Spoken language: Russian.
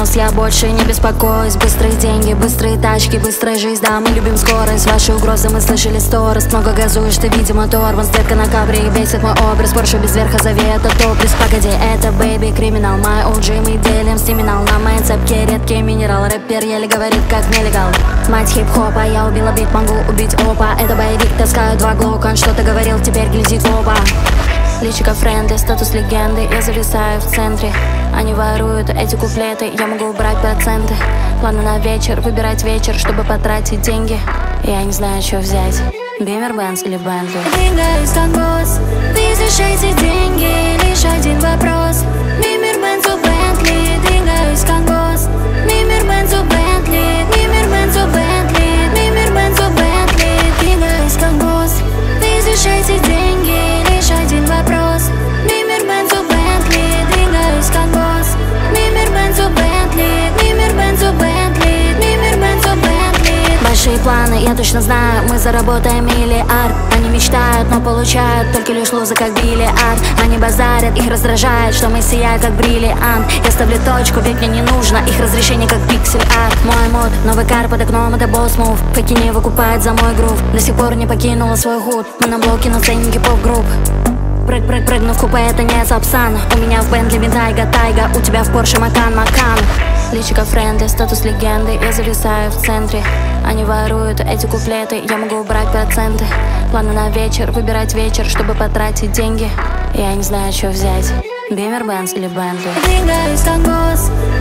нос, я больше не беспокоюсь. Быстрые деньги, быстрые тачки, быстрая жизнь, да, мы любим скорость. Ваши угрозы мы слышали 100 раз. Много газуешь, ты, видимо, тормоз. Детка на кабре и бесит мой образ. Порше без верха, зови это топлес. Погоди, это бэйби, криминал. My OG, мы делим стиминал. На моей цепке редкий минерал. Рэпер еле говорит, как нелегал. Мать хип-хопа, я убила бит, могу убить опа. Это боевик, таскаю 2 глока. Он что-то говорил, теперь глядит в оба. Личико френдли, статус легенды. Я зависаю в центре. Они воруют эти куплеты, я могу убрать проценты. Планы на вечер, выбирать вечер, чтобы потратить деньги. Я не знаю, что взять, Бимер, Бенц или Бентли. Двигаюсь как босс, видишь эти деньги, лишь один вопрос. Бимер, Бенц, Бентли, двигаюсь как босс. Бимер, Бенц, Бентли, Бимер, Бенц, Бентли, Бимер, Бенц, Бентли, двигаюсь как босс. Видишь эти деньги, лишь один вопрос. Бимер, Бенц, Бентли, двигаюсь как босс. Бимер, Бенц, Бентли, Бимер, Бенц, Бентли, Бимер, Бенц, Бентли. Большие планы, я точно знаю, мы заработаем миллиард. Они мечтают, но получают только лишь лузы, как бильярд. Они базарят, их раздражает, что мы сияем, как бриллиант. Я ставлю точку, ведь мне не нужно их разрешение, как пиксель-арт. Мой мод, новый кар под окном, это босс-мув. Фейки не выкупают за мой грув. До сих пор не покинула свой худ. Мы на блоке, на сцене гип-хоп-групп. Прыгну в купе, это не Сапсан. У меня в Бентли Тайга, у тебя в Порше Макан. Личико френдли, статус легенды. Я зависаю в центре. Они воруют эти куплеты, я могу убрать проценты. Планы на вечер, выбирать вечер, чтобы потратить деньги. Я не знаю, что взять, Бимер, Бенц или Бентли. Двигаюсь как босс,